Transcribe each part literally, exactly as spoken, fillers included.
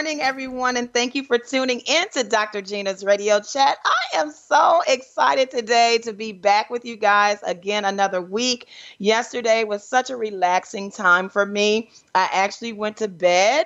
morning, everyone, and thank you for tuning in to doctor Gina's Radio Chat. I am so excited today to be back with you guys again another week. Yesterday was such a relaxing time for me. I actually went to bed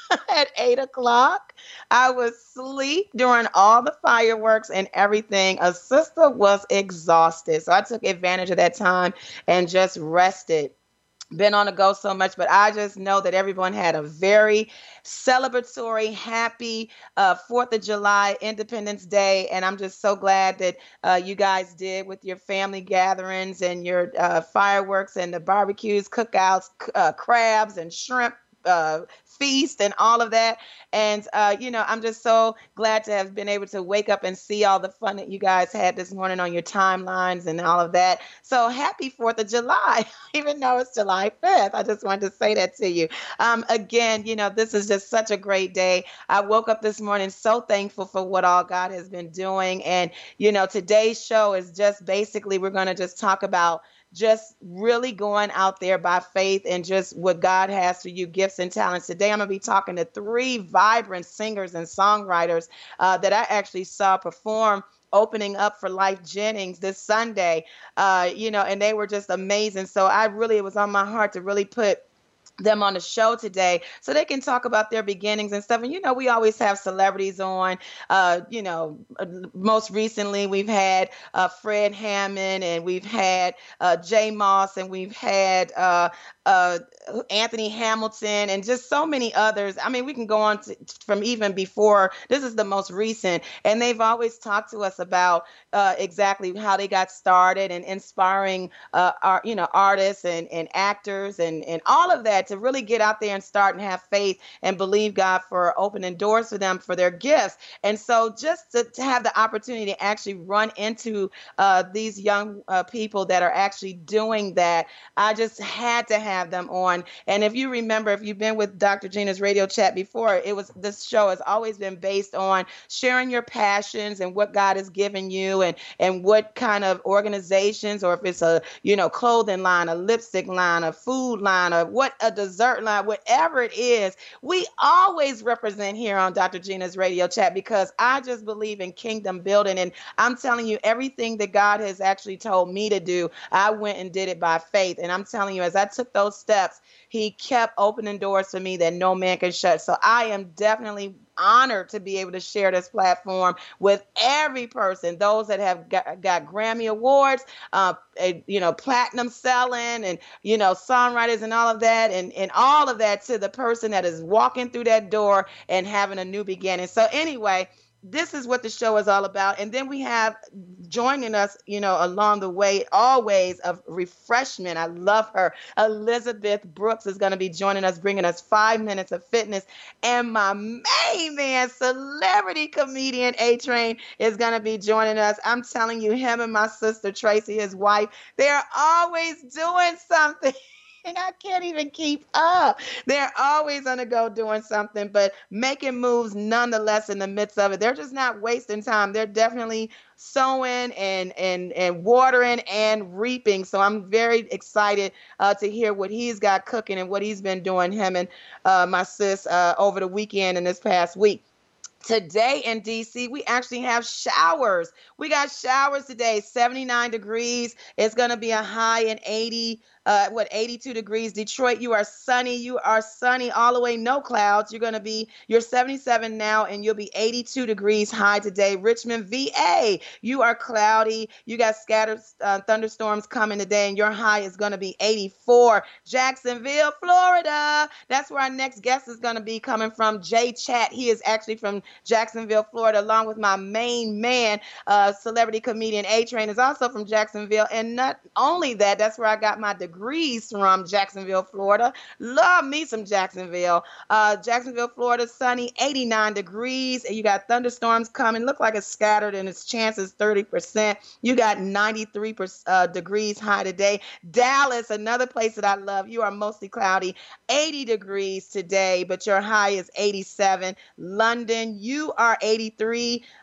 at eight o'clock. I was asleep during all the fireworks and everything. A sister was exhausted, so I took advantage of that time and just rested. Been on the go so much, but I just know that everyone had a very celebratory, happy uh, fourth of July, Independence Day. And I'm just so glad that uh, you guys did with your family gatherings and your uh, fireworks and the barbecues, cookouts, c- uh, crabs and shrimp. Uh, feast and all of that. And, uh, you know, I'm just so glad to have been able to wake up and see all the fun that you guys had this morning on your timelines and all of that. So happy fourth of July, even though it's July fifth. I just wanted to say that to you. Um, again, you know, this is just such a great day. I woke up this morning so thankful for what all God has been doing. And, you know, today's show is just basically we're going to just talk about just really going out there by faith and just what God has for you, gifts and talents. Today, I'm going to be talking to three vibrant singers and songwriters uh, that I actually saw perform opening up for Life Jennings this Sunday, uh, you know, and they were just amazing. So I really, it was on my heart to really put them on the show today so they can talk about their beginnings and stuff. And, you know, we always have celebrities on, uh, you know, uh, most recently we've had uh, Fred Hammond and we've had uh, Jay Moss and we've had uh, uh, Anthony Hamilton and just so many others. I mean, we can go on to, from even before. This is the most recent. And they've always talked to us about uh, exactly how they got started and inspiring, uh, our, you know, artists and, and actors and, and all of that to really get out there and start and have faith and believe God for opening doors for them for their gifts. And so just to, to have the opportunity to actually run into uh, these young uh, people that are actually doing that, I just had to have them on. And if you remember, if you've been with doctor Gina's Radio Chat before, it was this show has always been based on sharing your passions and what God has given you and and what kind of organizations, or if it's a, you know, clothing line, a lipstick line, a food line, or what a dessert line, whatever it is, we always represent here on doctor Gina's Radio Chat because I just believe in kingdom building. And I'm telling you, everything that God has actually told me to do, I went and did it by faith. And I'm telling you, as I took those steps, he kept opening doors for me that no man can shut. So I am definitely honored to be able to share this platform with every person, those that have got, got Grammy Awards, uh, you know, platinum selling and, you know, songwriters and all of that, and, and all of that to the person that is walking through that door and having a new beginning. So anyway, this is what the show is all about. And then we have joining us, you know, along the way, always of refreshment. I love her. Elizabeth Brooks is going to be joining us, bringing us five minutes of fitness. And my main man, celebrity comedian A-Train, is going to be joining us. I'm telling you, him and my sister Tracy, his wife, they're always doing something. And I can't even keep up. They're always on the go doing something, but making moves nonetheless in the midst of it. They're just not wasting time. They're definitely sowing and and and watering and reaping. So I'm very excited uh, to hear what he's got cooking and what he's been doing, him and uh, my sis, uh, over the weekend and this past week. Today in D C, we actually have showers. We got showers today, seventy-nine degrees. It's going to be a high in eighty, uh, what, eighty-two degrees. Detroit, you are sunny. You are sunny all the way, no clouds. You're going to be, you're seventy-seven now, and you'll be eighty-two degrees high today. Richmond, V A, you are cloudy. You got scattered uh, thunderstorms coming today, and your high is going to be eighty-four. Jacksonville, Florida, that's where our next guest is going to be coming from, Jay Chat. He is actually from Jacksonville, Florida, along with my main man, uh, celebrity comedian A-Train is also from Jacksonville. And not only that, that's where I got my degrees from, Jacksonville, Florida. Love me some Jacksonville. Uh, Jacksonville, Florida, sunny, eighty-nine degrees. And you got thunderstorms coming. Look like it's scattered and its chances thirty percent. You got ninety-three uh, degrees high today. Dallas, another place that I love. You are mostly cloudy, eighty degrees today, but your high is eighty-seven. London, you are eighty-three.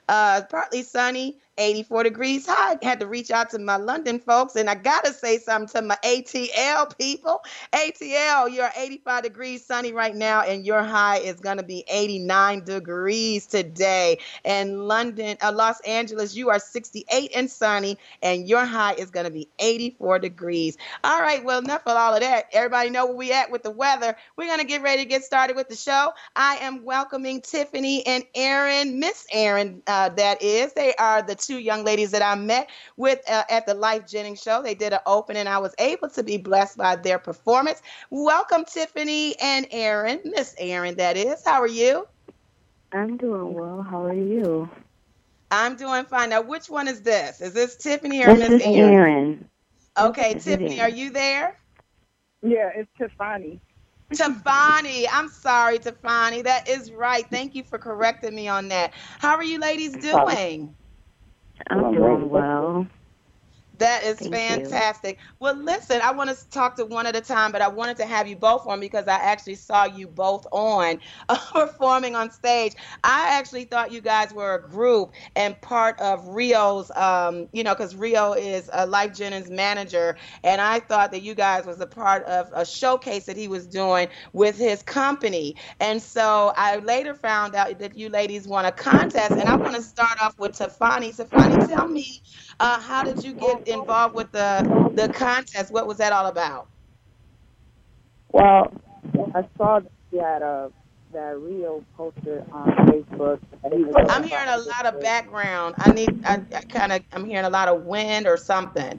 Uh, partly sunny, eighty-four degrees high. Had to reach out to my London folks, and I gotta say something to my A T L people. A T L, you're eighty-five degrees sunny right now, and your high is gonna be eighty-nine degrees today. And London, uh, Los Angeles, you are sixty-eight and sunny, and your high is gonna be eighty-four degrees. All right, well, enough of all of that. Everybody know where we at with the weather. We're gonna get ready to get started with the show. I am welcoming Tiffany and Erin, Miss Erin, uh, that is. They are the two young ladies that I met with uh, at the Life Jennings show. They did an open, and I was able to be blessed by their performance. Welcome, Tiffany and Erin, Miss Erin, that is. How are you? I'm doing well. How are you? I'm doing fine. Now, which one is this? Is this Tiffany or This Miss is Erin? Erin. Okay, This is Tiffany, Erin. are you there? Yeah, it's Tiffany. Tafani, I'm sorry, Tafani. That is right. Thank you for correcting me on that. How are you ladies doing? I'm doing well. That is Thank fantastic. Well, listen, I want to talk to one at a time, but I wanted to have you both on because I actually saw you both on uh, performing on stage. I actually thought you guys were a group and part of Rio's, um, you know, because Rio is a Life Jennings manager, and I thought that you guys was a part of a showcase that he was doing with his company. And so I later found out that you ladies won a contest, and I want to start off with Tafani. Tafani, tell me, uh, how did you get involved with the the contest? What was that all about? Well, I saw that he had a that Rio posted on Facebook. That he was I'm hearing a lot of background. I need. I, I kind of. I'm hearing a lot of wind or something.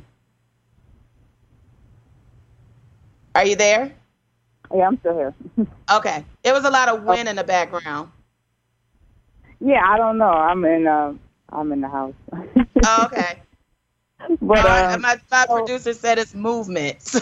Are you there? Yeah, I'm still here. Okay. It was a lot of wind in the background. Yeah, I don't know. I'm in. Uh, I'm in the house. Oh, okay. But my, um, my, my so- producer said it's movement. So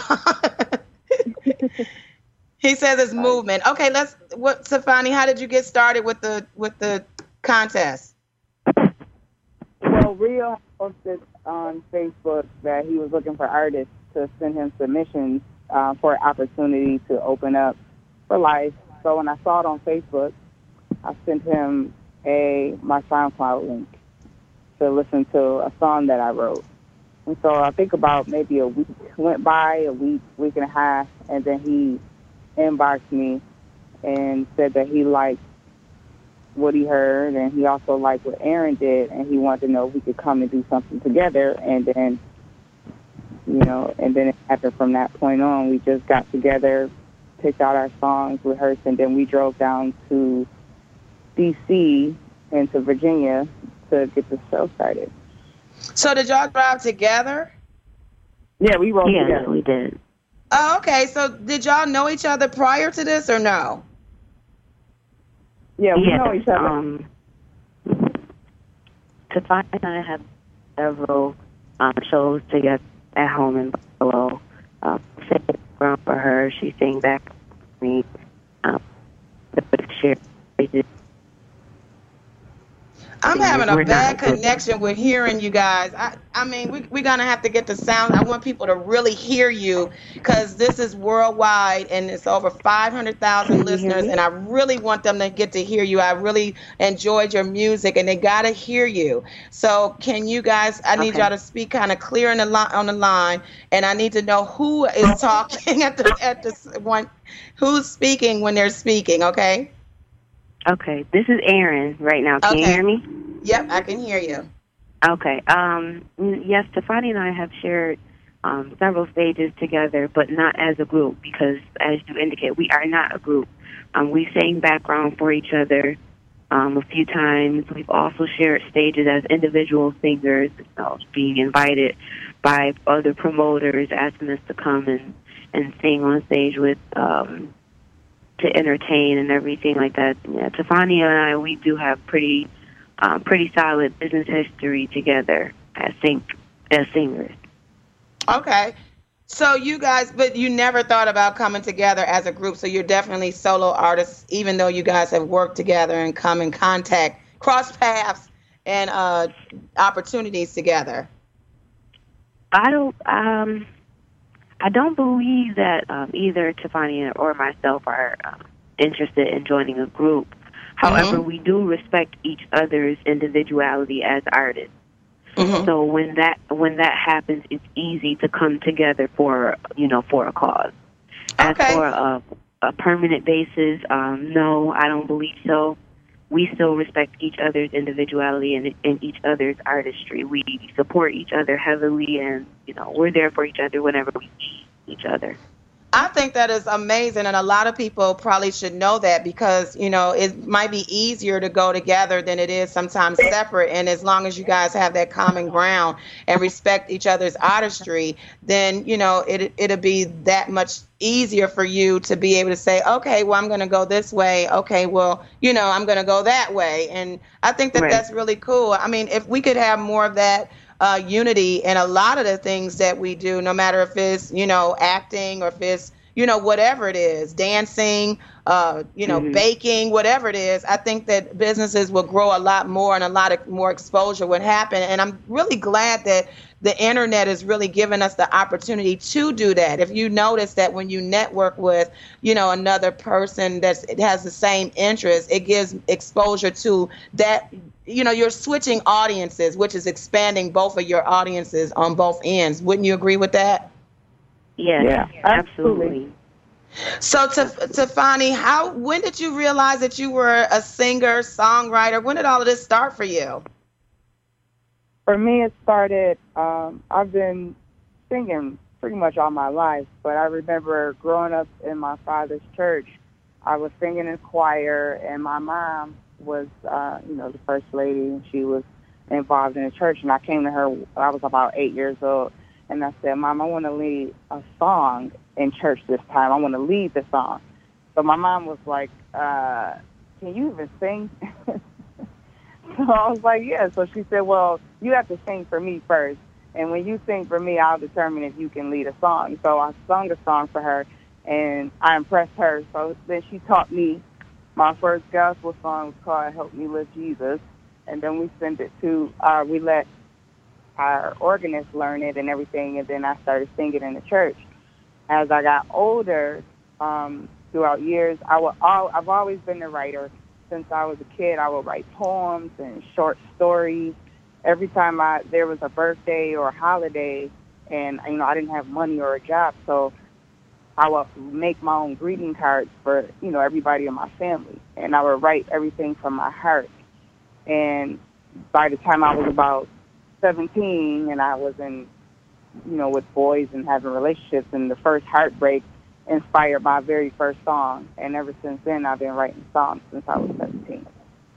he says it's movement. Okay, let's. What, Tafani? How did you get started with the with the contest? well, Rio posted on Facebook that he was looking for artists to send him submissions uh, for an opportunity to open up for life. So when I saw it on Facebook, I sent him a my SoundCloud link to listen to a song that I wrote. And so I think about maybe a week went by, a week, week and a half, and then he inboxed me and said that he liked what he heard, and he also liked what Erin did, and he wanted to know if we could come and do something together. And then, you know, and then it happened from that point on. We just got together, picked out our songs, rehearsed, and then we drove down to D C and to Virginia to get the show started. So did y'all drive together? Yeah, we wrote Yes, together. we did. Oh, okay. So did y'all know each other prior to this or no? Yeah, we yes, know each other. Um, Tiffany and I have several um, shows together at home in Buffalo. Um, sang background for her. She sang back for me. Um, share. I'm having We're a not bad good. connection with hearing you guys. I, I mean, we, we're going to have to get the sound. I want people to really hear you because this is worldwide and it's over five hundred thousand Can you hear listeners. me? And I really want them to get to hear you. I really enjoyed your music and they got to hear you. So can you guys, I need Okay. y'all to speak kind of clear in the li- on the line. And I need to know who is talking at the, at this one, who's speaking when they're speaking. Okay. Okay, this is Erin right now. Can you Okay. hear me? Yep. I can hear you. Okay. Um, yes, Tiffany and I have shared um, several stages together, but not as a group because, as you indicate, we are not a group. Um, we sang background for each other um, a few times. We've also shared stages as individual singers, you know, being invited by other promoters, asking us to come and, and sing on stage with um, to entertain and everything like that. Yeah, Tiffany and I, we do have pretty um, pretty solid business history together as sing as singers. Okay. So you guys, but you never thought about coming together as a group. So you're definitely solo artists, even though you guys have worked together and come in contact, cross paths, and uh, opportunities together. I don't um I don't believe that um, either Tiffany or myself are um, interested in joining a group. However, we do respect each other's individuality as artists. Mm-hmm. So when that when that happens, it's easy to come together for you know for a cause. As Okay. for a, a permanent basis, um, no, I don't believe so. We still respect each other's individuality and, and each other's artistry. We support each other heavily, and you know we're there for each other whenever we need each other. I think that is amazing, and a lot of people probably should know that because, you know, it might be easier to go together than it is sometimes separate. And as long as you guys have that common ground and respect each other's artistry, then, you know, it, it'll be that much easier for you to be able to say, okay, well, I'm going to go this way. Okay, well, you know, I'm going to go that way. And I think that Right. that's really cool. I mean, if we could have more of that uh, unity in a lot of the things that we do, no matter if it's, you know, acting or if it's, you know, whatever it is, dancing, uh, you know, Mhm. baking, whatever it is, I think that businesses will grow a lot more and a lot of more exposure would happen. And I'm really glad that the internet is really giving us the opportunity to do that. If you notice that when you network with, you know, another person that has the same interest, it gives exposure to that. You know, you're switching audiences, which is expanding both of your audiences on both ends. Wouldn't you agree with that? Yes, Yeah, absolutely. absolutely. So, Taf- Tafani, how when did you realize that you were a singer, songwriter? When did all of this start for you? For me, it started, um, I've been singing pretty much all my life, but I remember growing up in my father's church, I was singing in choir, and my mom was, uh, you know, the first lady, and she was involved in the church, and I came to her, I was about eight years old, and I said, Mom, I want to lead a song in church this time. I want to lead the song. So my mom was like, uh, can you even sing? So I was like, yeah. So she said, well, you have to sing for me first. And when you sing for me, I'll determine if you can lead a song. So I sung a song for her, and I impressed her. So then she taught me. My first gospel song was called Help Me Lift Jesus. And then we sent it to, uh, we let our organist learn it and everything, and then I started singing in the church. As I got older, um, throughout years, I would all, I've always been a writer. Since I was a kid, I would write poems and short stories. Every time I there was a birthday or a holiday, and you know I didn't have money or a job, so I would make my own greeting cards for you know everybody in my family, and I would write everything from my heart. And by the time I was about seventeen, and I was in, you know, with boys and having relationships, and the first heartbreak inspired my very first song. And ever since then, I've been writing songs since I was seventeen.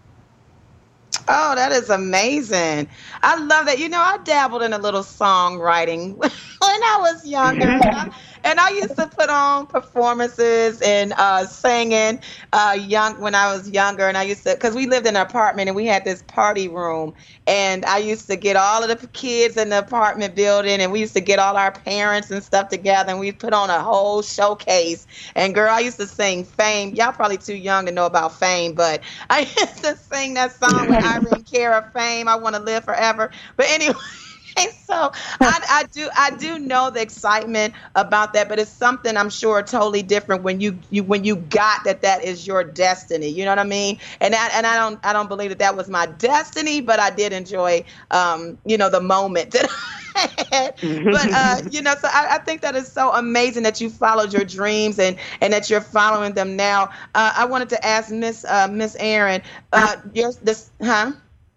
Oh, that is amazing. I love that. You know, I dabbled in a little songwriting when I was younger. And I, and I used to put on performances and uh, singing uh, young when I was younger. And I used to, because we lived in an apartment and we had this party room. And I used to get all of the kids in the apartment building, and we used to get all our parents and stuff together, and we put on a whole showcase. And girl, I used to sing Fame. Y'all probably too young to know about Fame, but I used to sing that song with Irene Cara, Fame, I Want to Live Forever. But anyway, so I, I do I do know the excitement about that, but it's something I'm sure totally different when you, you when you got that that is your destiny. You know what I mean? And I, and I don't I don't believe that that was my destiny, but I did enjoy um you know the moment that I had. But uh you know, so I, I think that is so amazing that you followed your dreams and and that you're following them now. Uh, I wanted to ask Miss uh, Miss Aaron, uh, your this huh?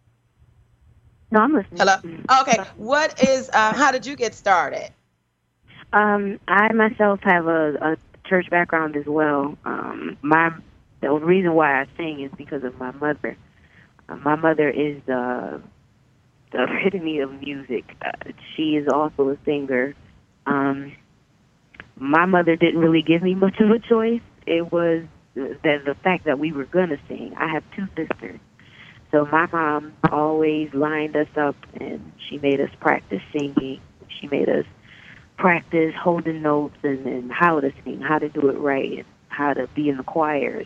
No, I'm listening. Hello. Okay. What is? Uh, how did you get started? Um, I myself have a, a church background as well. Um, my the reason why I sing is because of my mother. Uh, my mother is uh, the epitome of music. Uh, she is also a singer. Um, my mother didn't really give me much of a choice. It was the, the fact that we were gonna sing. I have two sisters. So my mom always lined us up, and she made us practice singing. She made us practice holding notes and, and how to sing, how to do it right, and how to be in the choirs.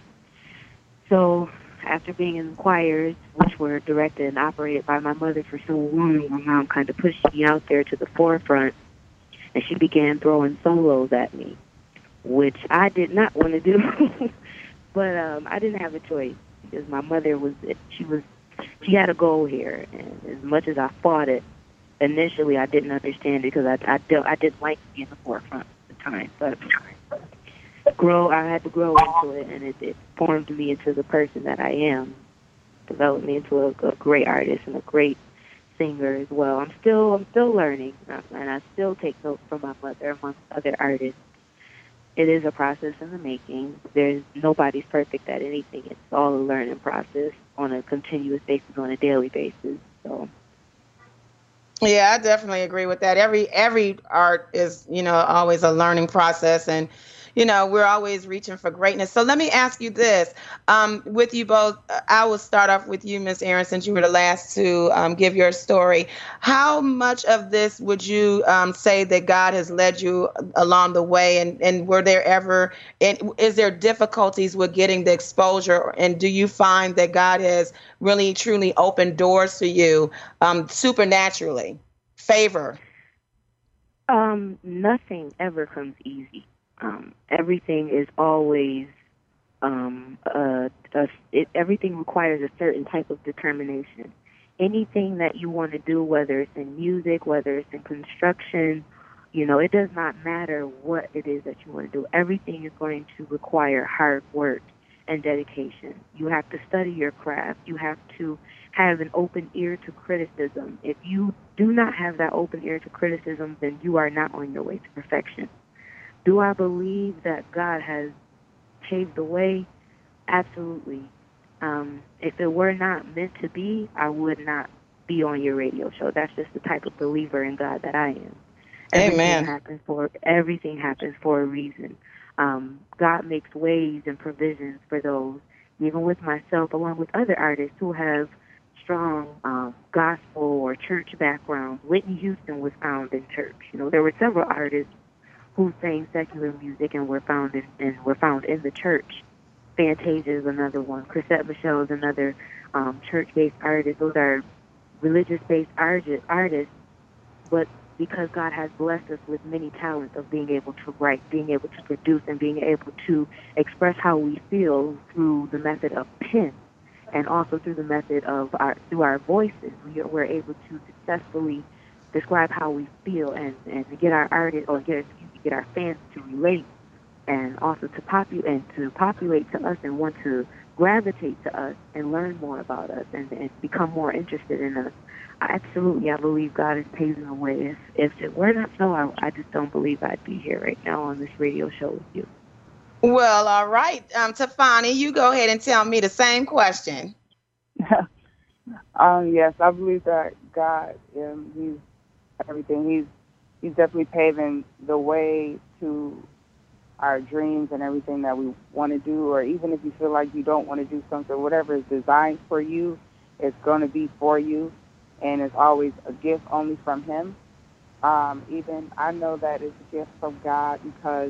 So after being in the choirs, which were directed and operated by my mother for so long, my mom kind of pushed me out there to the forefront, and she began throwing solos at me, which I did not want to do, but um, I didn't have a choice. because my mother was, she was, she had a goal here. And as much as I fought it, initially I didn't understand it because I, I, don't, I didn't like to be in the forefront at the time. But grow, I had to grow into it, and it, it formed me into the person that I am, developed me into a, a great artist and a great singer as well. I'm still, I'm still learning, and I still take notes from my mother amongst other artists. It is a process in the making. There's nobody's perfect at anything. It's all a learning process on a continuous basis, on a daily basis. So. Yeah, I definitely agree with that. Every every art is, you know, always a learning process, and you know, we're always reaching for greatness. So let me ask you this: um, with you both, I will start off with you, Miss Erin, since you were the last to um, give your story. How much of this would you um, say that God has led you along the way, and and were there ever, and is there difficulties with getting the exposure, and do you find that God has really truly opened doors for you um, supernaturally? Favor? Um, nothing ever comes easy. Um, everything is always, um, uh, a, it, everything requires a certain type of determination. Anything that you want to do, whether it's in music, whether it's in construction, you know, it does not matter what it is that you want to do. Everything is going to require hard work and dedication. You have to study your craft. You have to have an open ear to criticism. If you do not have that open ear to criticism, then you are not on your way to perfection. Do I believe that God has paved the way? Absolutely. Um, if it were not meant to be, I would not be on your radio show. That's just the type of believer in God that I am. Everything Amen. happens for everything happens for a reason. Um, God makes ways and provisions for those. Even with myself, along with other artists who have strong um, gospel or church backgrounds. Whitney Houston was found in church. You know, there were several artists who sang secular music and were found in and were found in the church. Fantasia is another one. Chrisette Michele is another um, church-based artist. Those are religious-based artists, but because God has blessed us with many talents of being able to write, being able to produce, and being able to express how we feel through the method of pen, and also through the method of our through our voices, we are, we're able to successfully describe how we feel and, and to get our artists or get excuse me, get our fans to relate, and also to populate and to populate to us and want to gravitate to us and learn more about us and, and become more interested in us. Absolutely, I believe God is paving the way. If, if it were not so, I, I just don't believe I'd be here right now on this radio show with you. Well, all right. Um, Tafani, you go ahead and tell me the same question. um, yes, I believe that God, um, He's everything. He's He's definitely paving the way to our dreams and everything that we want to do, or even if you feel like you don't want to do something, whatever is designed for you, it's going to be for you, and it's always a gift only from Him. Um, even I know that it's a gift from God because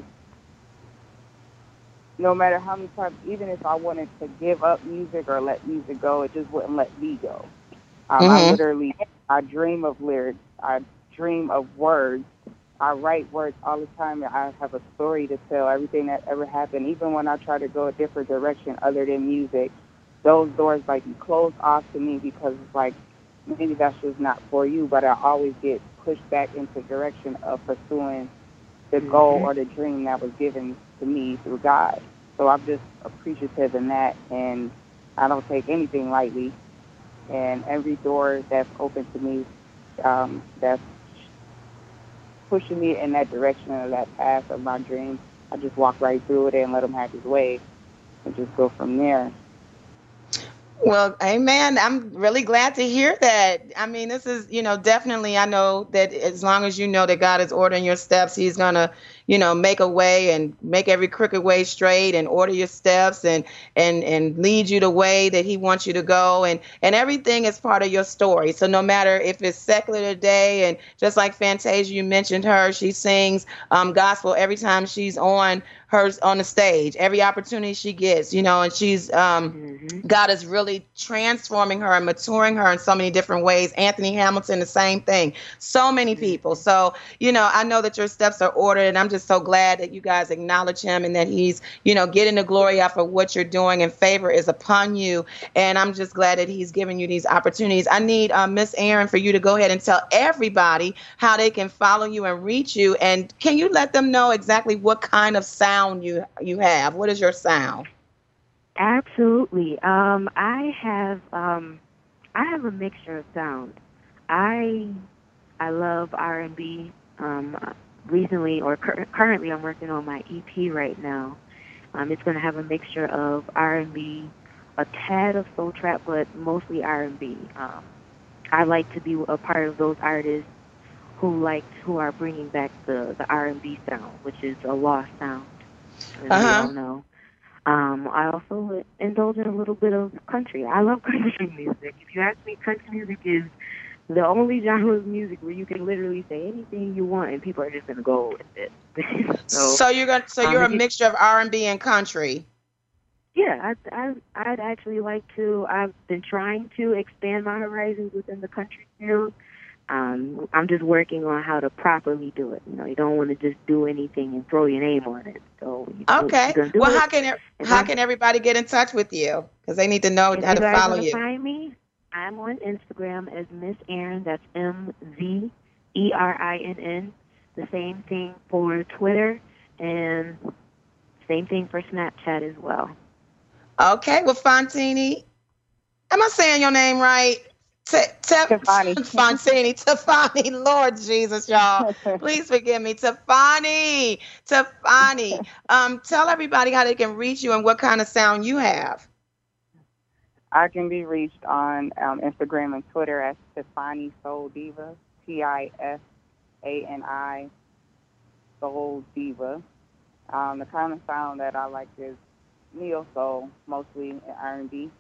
no matter how many times, even if I wanted to give up music or let music go, it just wouldn't let me go. Um, mm-hmm. I literally, I dream of lyrics. I dream of words. I write words all the time, and I have a story to tell, everything that ever happened. Even when I try to go a different direction other than music, those doors, like, close off to me because it's like, maybe that's just not for you, but I always get pushed back into the direction of pursuing the mm-hmm. goal or the dream that was given to me through God. So I'm just appreciative in that, and I don't take anything lightly. And every door that's open to me, um, that's pushing me in that direction or that path of my dreams, I just walk right through it and let Him have His way and just go from there. Well, amen. I'm really glad to hear that. I mean, this is, you know, definitely, I know that as long as you know that God is ordering your steps, He's going to, you know, make a way and make every crooked way straight and order your steps and, and, and lead you the way that He wants you to go. And, and everything is part of your story. So no matter if it's secular today, and just like Fantasia, you mentioned her, she sings um, gospel every time she's on her on the stage, every opportunity she gets, you know, and she's, um, mm-hmm. God is really transforming her and maturing her in so many different ways. Anthony Hamilton, the same thing, so many people. So, you know, I know that your steps are ordered, and I'm just just so glad that you guys acknowledge him and that he's, you know, getting the glory off of what you're doing and favor is upon you. And I'm just glad that he's giving you these opportunities. I need uh, Miss Erin for you to go ahead and tell everybody how they can follow you and reach you. And can you let them know exactly what kind of sound you you have? What is your sound? Absolutely. Um, I have um, I have a mixture of sound. I I love R and B. Um, recently, or cur- currently, I'm working on my E P right now. Um, it's going to have a mixture of R and B, a tad of soul trap, but mostly R and B. Um, I like to be a part of those artists who like who are bringing back the, the R and B sound, which is a lost sound, as uh-huh. we all know. Um, I also indulge in a little bit of country. I love country music. If you ask me, country music is the only genre of music where you can literally say anything you want and people are just going to go with it. so, so you're going so you're um, a mixture of R and B and country. Yeah, I, I, I'd actually like to. I've been trying to expand my horizons within the country field. Um, I'm just working on how to properly do it. You know, you don't want to just do anything and throw your name on it. So you okay. Do, do well, it. how can how can everybody get in touch with you? Because they need to know if how to follow you. Find me. I'm on Instagram as Miss Erin. That's M Z E R I N N. The same thing for Twitter and same thing for Snapchat as well. Okay, well, Fontini, am I saying your name right? T- T- Tefani. Fontini, Tefani, Lord Jesus, y'all. Please forgive me. Tefani, Tefani. Um, tell everybody how they can reach you and what kind of sound you have. I can be reached on um, Instagram and Twitter as Tifani Soul Diva, T I F A N I Soul Diva. Um, the kind of sound that I like is neo soul, mostly R and B.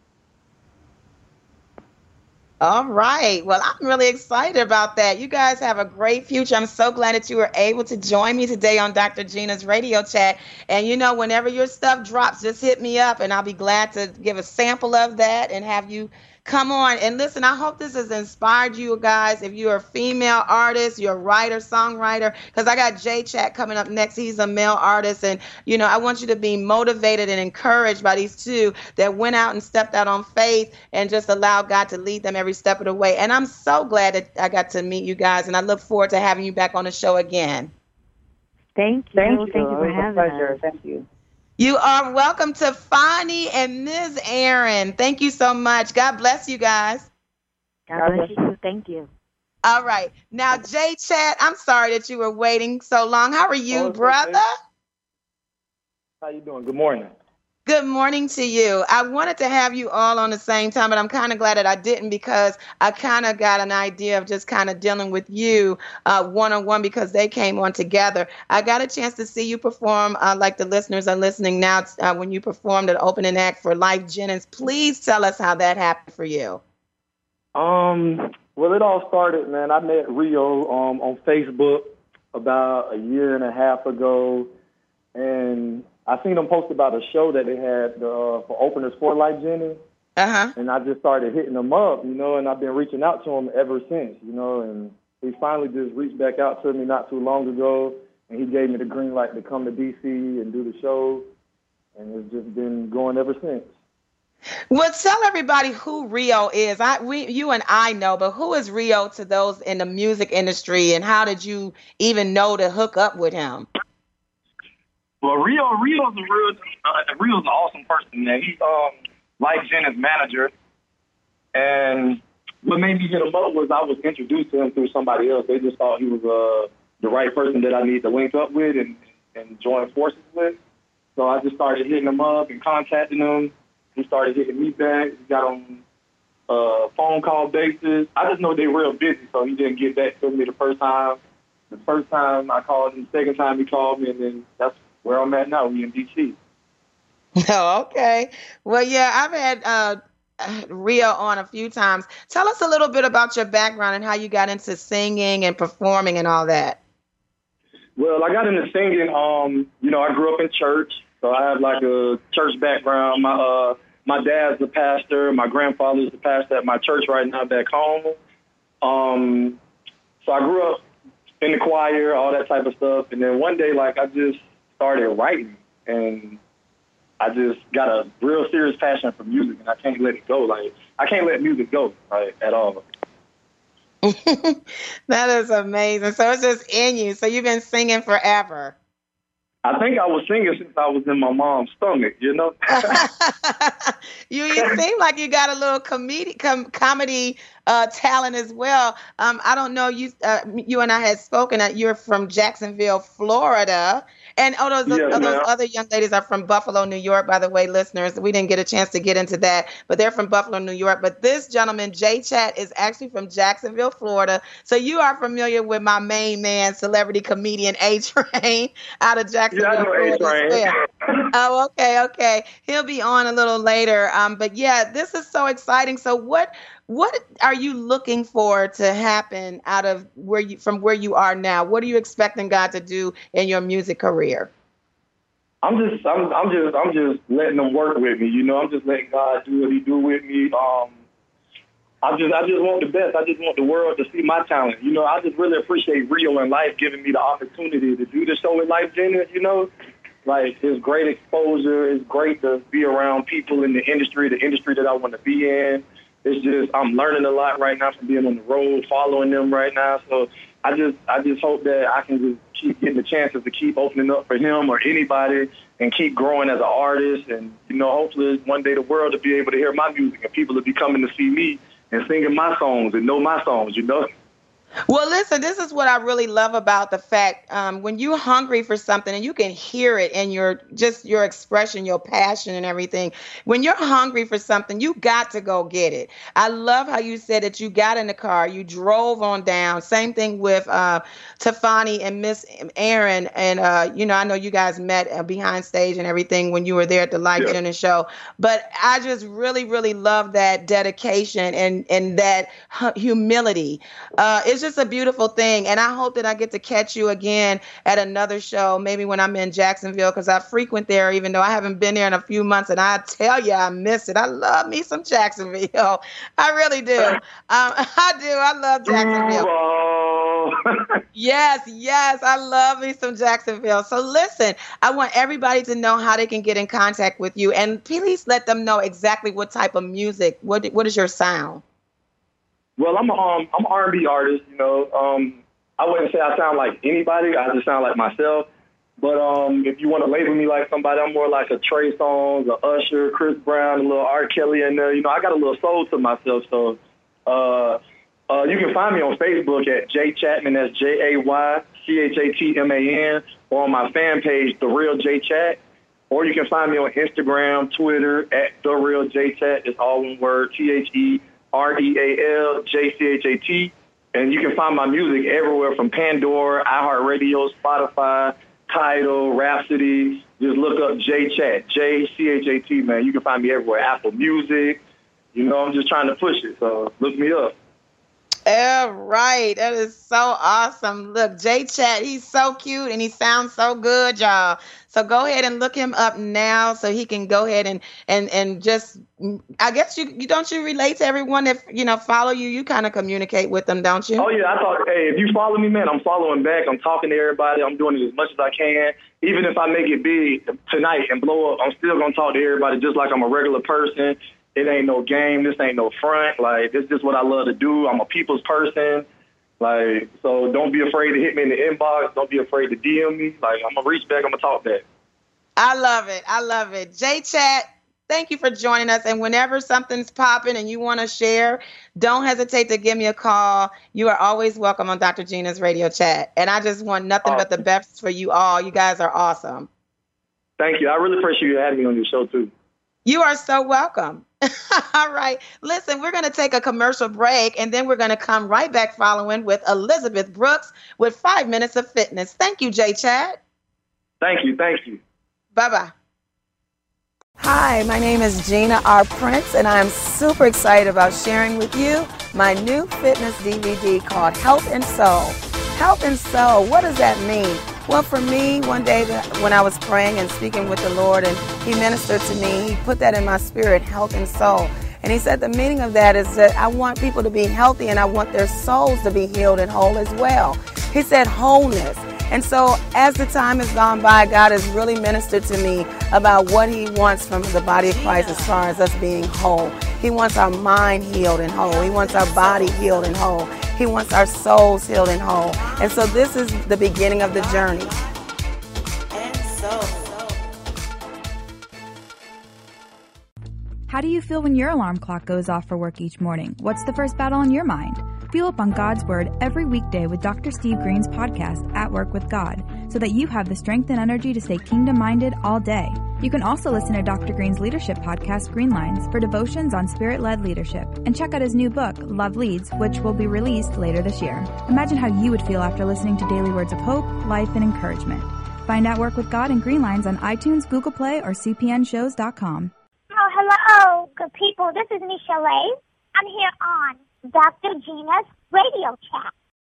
All right. Well, I'm really excited about that. You guys have a great future. I'm so glad that you were able to join me today on Doctor Gina's Radio Chat. And, you know, whenever your stuff drops, just hit me up and I'll be glad to give a sample of that and have you come on. And listen, I hope this has inspired you guys. If you're a female artist, you're a writer, songwriter, because I got Jay Chat coming up next. He's a male artist. And, you know, I want you to be motivated and encouraged by these two that went out and stepped out on faith and just allowed God to lead them every step of the way. And I'm so glad that I got to meet you guys. And I look forward to having you back on the show again. Thank you. Thank you. Thank you for having us. Pleasure. Thank you. You are welcome to Fani and Miz Erin. Thank you so much. God bless you guys. God bless you. Thank you. All right. Now, Jay Chat, I'm sorry that you were waiting so long. How are you, oh, brother? Okay. How you doing? Good morning. Good morning to you. I wanted to have you all on the same time, but I'm kind of glad that I didn't because I kind of got an idea of just kind of dealing with you uh, one-on-one because they came on together. I got a chance to see you perform uh, like the listeners are listening now uh, when you performed an opening act for Lyfe Jennings. Please tell us how that happened for you. Um, well, it all started, man. I met Rio um, on Facebook about a year and a half ago, and I seen them post about a show that they had uh, for openers for Lyfe Jennings, uh-huh. and I just started hitting them up, you know, and I've been reaching out to him ever since, you know, and he finally just reached back out to me not too long ago, and he gave me the green light to come to D C and do the show, and it's just been going ever since. Well, tell everybody who Rio is. I, we, you and I know, but who is Rio to those in the music industry, and how did you even know to hook up with him? Well, Rio, Rio's a real, uh, Rio's an awesome person, man. He's um, Lyfe Jennings' manager, and what made me hit him up was I was introduced to him through somebody else. They just thought he was uh, the right person that I needed to link up with and, and join forces with. So I just started hitting him up and contacting him. He started hitting me back. He got on uh, phone call basis. I just know they were real busy, so he didn't get back to me the first time. The first time I called him, the second time he called me, and then that's where I'm at now. We in D C. Oh, okay. Well, yeah, I've had uh, Rio on a few times. Tell us a little bit about your background and how you got into singing and performing and all that. Well, I got into singing. Um, you know, I grew up in church, so I have like a church background. My uh, my dad's a pastor. My grandfather's the pastor at my church right now back home. Um, so I grew up in the choir, all that type of stuff. And then one day, like, I just started writing, and I just got a real serious passion for music, and I can't let it go. Like, I can't let music go, like, at all. That is amazing. So it's just in you. So you've been singing forever. I think I was singing since I was in my mom's stomach, you know? you, you seem like you got a little comedy, com- comedy uh, talent as well. Um, I don't know, you uh, you and I had spoken that you're from Jacksonville, Florida. And oh, those, Yes, oh, those ma'am. other young ladies are from Buffalo, New York, by the way, listeners. We didn't get a chance to get into that, but they're from Buffalo, New York. But this gentleman, Jay Chat, is actually from Jacksonville, Florida. So you are familiar with my main man, celebrity comedian A-Train out of Jacksonville, Yeah, I know Florida as well. Oh, okay, okay. He'll be on a little later. Um, but yeah, this is so exciting. So what what are you looking for to happen out of where you from where you are now? What are you expecting God to do in your music career? I'm just, I'm, I'm just, I'm just letting them work with me. You know, I'm just letting God do what He do with me. Um, I just, I just want the best. I just want the world to see my talent. You know, I just really appreciate Rio and Life giving me the opportunity to do the show with Life Genius. You know, like, it's great exposure. It's great to be around people in the industry, the industry that I want to be in. It's just, I'm learning a lot right now from being on the road, following them right now. So I just, I just hope that I can just keep getting the chances to keep opening up for him or anybody and keep growing as an artist. And, you know, hopefully one day the world will be able to hear my music and people will be coming to see me and singing my songs and know my songs, you know? Well, listen, this is what I really love about the fact um, when you're hungry for something and you can hear it in your just your expression, your passion and everything. When you're hungry for something, you got to go get it. I love how you said that you got in the car, you drove on down. Same thing with uh, Tafani and Miss Aaron. And, uh, you know, I know you guys met uh, behind stage and everything when you were there at the Life Dinner show. But I just really, really love that dedication and, and that humility. Uh, it's just a beautiful thing. And I hope that I get to catch you again at another show, maybe when I'm in Jacksonville, because I frequent there, even though I haven't been there in a few months. And I tell you, I miss it. I love me some Jacksonville. I really do. Um, I do. I love Jacksonville. Yes, yes. I love me some Jacksonville. So listen, I want everybody to know how they can get in contact with you. And please let them know exactly what type of music, what what is your sound? Well, I'm a, um, I'm an R and B artist, you know. Um, I wouldn't say I sound like anybody. I just sound like myself. But um, if you want to label me like somebody, I'm more like a Trey Songz, a Usher, Chris Brown, a little R. Kelly in there. You know, I got a little soul to myself. So uh, uh, you can find me on Facebook at Jay Chatman. That's J A Y C H A T M A N. Or on my fan page, The Real J Chat. Or you can find me on Instagram, Twitter, at The Real J Chat. It's all one word, T H E R E A L J C H A T. And you can find my music everywhere from Pandora, iHeartRadio, Spotify, Tidal, Rhapsody. Just look up J Chat, J C H A T, man. You can find me everywhere. Apple Music. You know, I'm just trying to push it. So look me up. All right. That is so awesome. Look, Jay Chat, he's so cute and he sounds so good, y'all. So go ahead and look him up now so he can go ahead and and and just, I guess you, you don't you relate to everyone that, you know, follow you? You kind of communicate with them, don't you? Oh, yeah. I thought, hey, if you follow me, man, I'm following back. I'm talking to everybody. I'm doing it as much as I can. Even if I make it big tonight and blow up, I'm still going to talk to everybody just like I'm a regular person. It ain't no game. This ain't no front. Like, this is just what I love to do. I'm a people's person. Like, so don't be afraid to hit me in the inbox. Don't be afraid to D M me. Like, I'm going to reach back. I'm going to talk back. I love it. I love it. Jay Chat, thank you for joining us. And whenever something's popping and you want to share, don't hesitate to give me a call. You are always welcome on Doctor Gina's Radio Chat. And I just want nothing awesome. but the best for you all. You guys are awesome. Thank you. I really appreciate you having me on your show, too. You are so welcome. All right. Listen, we're going to take a commercial break, and then we're going to come right back following with Elizabeth Brooks with Five Minutes of Fitness. Thank you, Jay Chat. Thank you. Thank you. Bye-bye. Hi, my name is Gina R. Prince, and I'm super excited about sharing with you my new fitness D V D called Health and Soul. Health and Soul, what does that mean? Well, for me, one day when I was praying and speaking with the Lord and he ministered to me, he put that in my spirit, health and soul. And he said the meaning of that is that I want people to be healthy and I want their souls to be healed and whole as well. He said wholeness. And so as the time has gone by, God has really ministered to me about what he wants from the body of Christ as far as us being whole. He wants our mind healed and whole. He wants our body healed and whole. He wants our souls healed and whole. And so this is the beginning of the journey. And so... How do you feel when your alarm clock goes off for work each morning? What's the first battle in your mind? Feel up on God's Word every weekday with Doctor Steve Green's podcast, At Work with God, so that you have the strength and energy to stay kingdom-minded all day. You can also listen to Doctor Green's leadership podcast, Green Lines, for devotions on spirit-led leadership. And check out his new book, Love Leads, which will be released later this year. Imagine how you would feel after listening to daily words of hope, life, and encouragement. Find At Work with God and Green Lines on iTunes, Google Play, or c p n shows dot com. Oh, hello, good people. This is Michelle. I'm here on Doctor Gina's radio chat.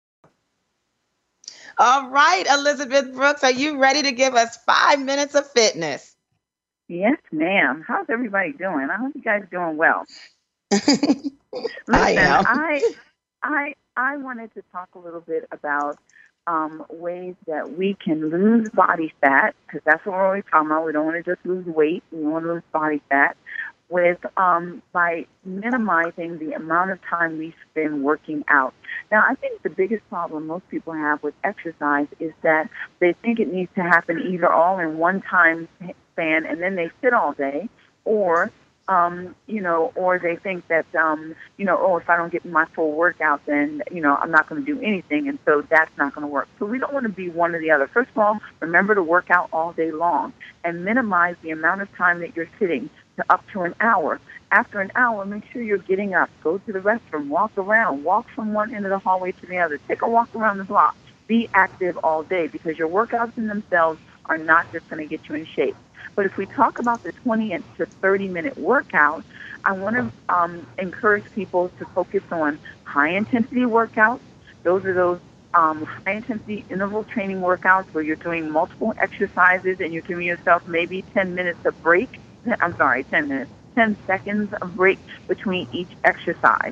All right, Elizabeth Brooks, are you ready to give us five minutes of fitness? Yes, ma'am. How's everybody doing? I hope you guys are doing well. Listen, I am. I, I, I wanted to talk a little bit about um, ways that we can lose body fat, because that's what we're always talking about. We don't want to just lose weight. We want to lose body fat. With um, by minimizing the amount of time we spend working out. Now, I think the biggest problem most people have with exercise is that they think it needs to happen either all in one time span and then they sit all day, or um, you know, or they think that um, you know, oh, if I don't get my full workout, then you know, I'm not going to do anything, and so that's not going to work. So we don't want to be one or the other. First of all, remember to work out all day long and minimize the amount of time that you're sitting to up to an hour. After an hour, make sure you're getting up. Go to the restroom, walk around, walk from one end of the hallway to the other. Take a walk around the block. Be active all day, because your workouts in themselves are not just going to get you in shape. But if we talk about the twenty to thirty minute workout, I want to um, encourage people to focus on high intensity workouts. Those are those um, high intensity interval training workouts where you're doing multiple exercises and you're giving yourself maybe ten minutes of break. I'm sorry, ten minutes, ten seconds of break between each exercise.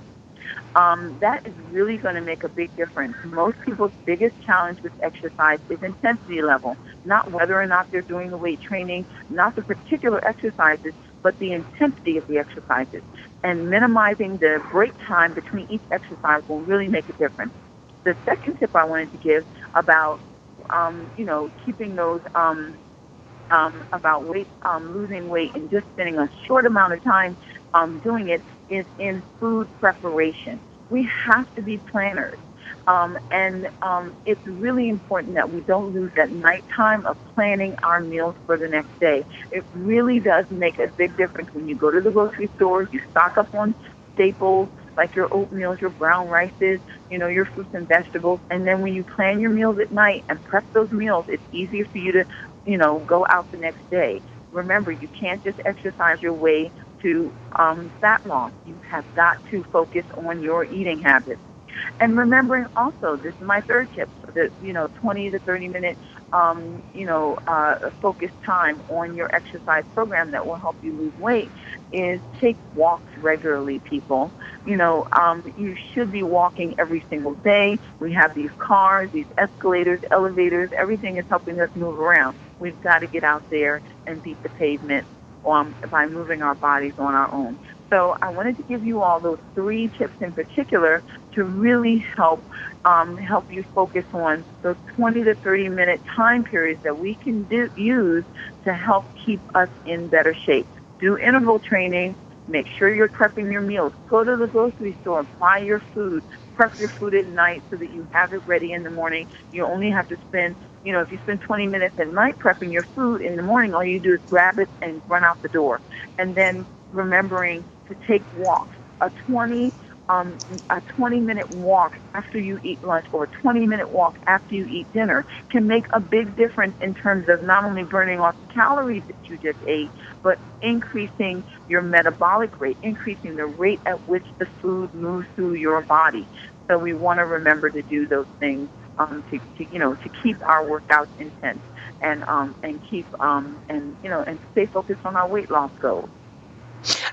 Um, that is really going to make a big difference. Most people's biggest challenge with exercise is intensity level, not whether or not they're doing the weight training, not the particular exercises, but the intensity of the exercises. And minimizing the break time between each exercise will really make a difference. The second tip I wanted to give about, um, you know, keeping those, um, um, about weight, um, losing weight and just spending a short amount of time um, doing it is in food preparation. We have to be planners. Um, and um, it's really important that we don't lose that nighttime of planning our meals for the next day. It really does make a big difference when you go to the grocery store, you stock up on staples like your oatmeal, your brown rices, you know, your fruits and vegetables. And then when you plan your meals at night and prep those meals, it's easier for you to, you know, go out the next day. Remember, you can't just exercise your way to um, fat loss. You have got to focus on your eating habits. And remembering also, this is my third tip, that, you know, twenty to thirty minute, um, you know, uh, focused time on your exercise program that will help you lose weight is take walks regularly, people. You know, um, you should be walking every single day. We have these cars, these escalators, elevators, everything is helping us move around. We've got to get out there and beat the pavement um, by moving our bodies on our own. So I wanted to give you all those three tips in particular to really help um, help you focus on those twenty to thirty minute time periods that we can do, use to help keep us in better shape. Do interval training. Make sure you're prepping your meals. Go to the grocery store, buy your food, prep your food at night so that you have it ready in the morning. You only have to spend, you know, if you spend twenty minutes at night prepping your food, in the morning all you do is grab it and run out the door. And then remembering to take walks. A twenty um, a twenty minute walk after you eat lunch or a twenty minute walk after you eat dinner can make a big difference in terms of not only burning off the calories that you just ate, but increasing your metabolic rate, increasing the rate at which the food moves through your body. So we want to remember to do those things um, to, to, you know, to keep our workouts intense and um, and keep um, and you know and stay focused on our weight loss goals.